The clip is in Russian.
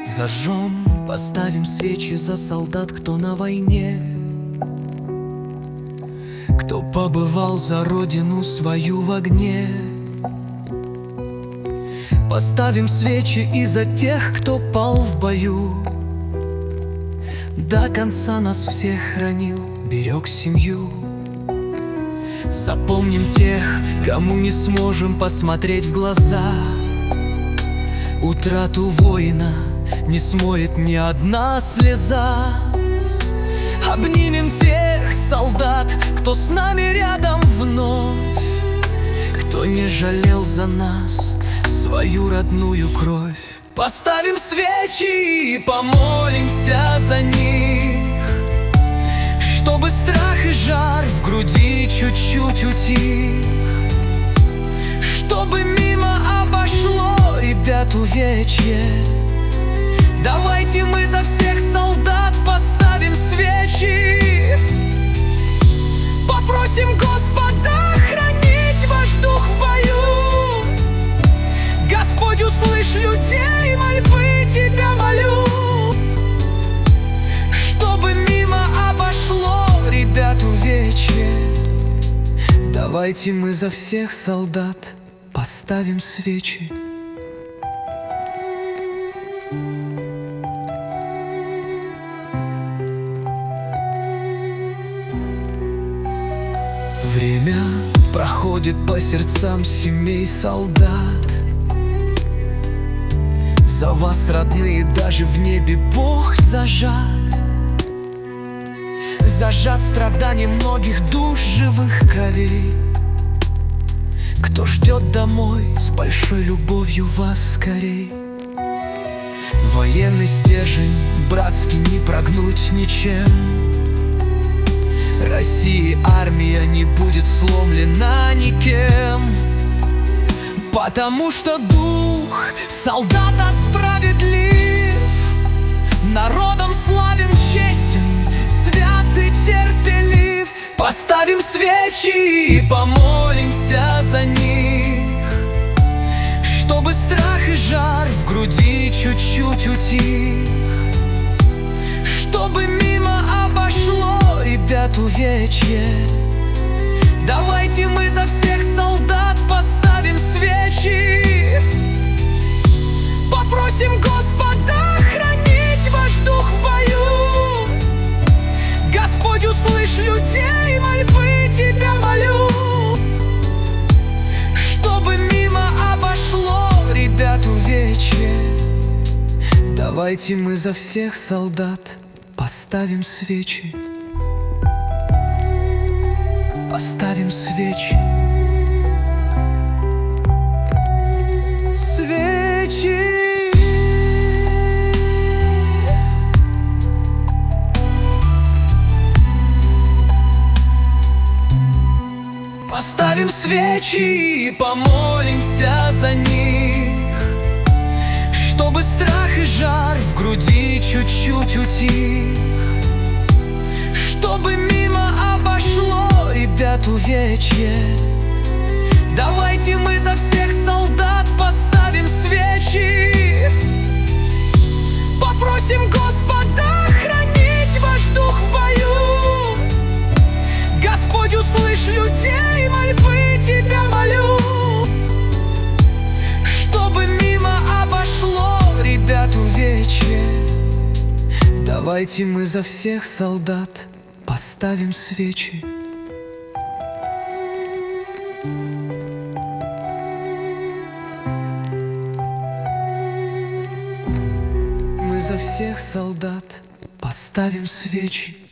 Зажжем, поставим свечи за солдат, кто на войне, кто побывал за родину свою в огне. Поставим свечи и за тех, кто пал в бою, до конца нас всех хранил, берег семью. Запомним тех, кому не сможем посмотреть в глаза. Утрату воина не смоет ни одна слеза. Обнимем тех солдат, кто с нами рядом вновь, кто не жалел за нас свою родную кровь. Поставим свечи и помолимся за них, чтобы страх и жар в груди чуть-чуть утих, чтобы мимо обошло ребят увечье. Давайте мы за всех солдат поставим свечи, попросим Господа хранить ваш дух в бою. Господь, услышь людей, мольбы Тебя молю, чтобы мимо обошло ребят увечье. Давайте мы за всех солдат поставим свечи. Время проходит по сердцам семей солдат. За вас, родные, даже в небе Бог зажат. Зажат страданием многих душ живых кровей, кто ждет домой с большой любовью вас скорей. Военный стержень братский не прогнуть ничем. России армия не будет сломлена никем, потому что дух солдата справедлив, народом славен, честен, свят и терпелив. Поставим свечи и помолимся за них, чтобы страх и жар в груди чуть-чуть утих, чтобы мимо обошло ребят увечье. Давайте мы за всех солдат поставим свечи, попросим Господа хранить ваш дух в бою. Господь, услышь людей, мольбы Тебя молю, чтобы мимо обошло ребят увечье. Давайте мы за всех солдат поставим свечи. Поставим свечи. Свечи. Поставим свечи и помолимся за них, чтобы страх и жар в груди чуть-чуть утих, чтобы мимо обошло ребят увечье. Давайте мы за всех солдат поставим свечи, попросим Господа хранить ваш дух в бою. Господь, услышь людей, мольбы Тебя молю, чтобы мимо обошло ребят увечье. Давайте мы за всех солдат поставим свечи. Мы за всех солдат поставим свечи.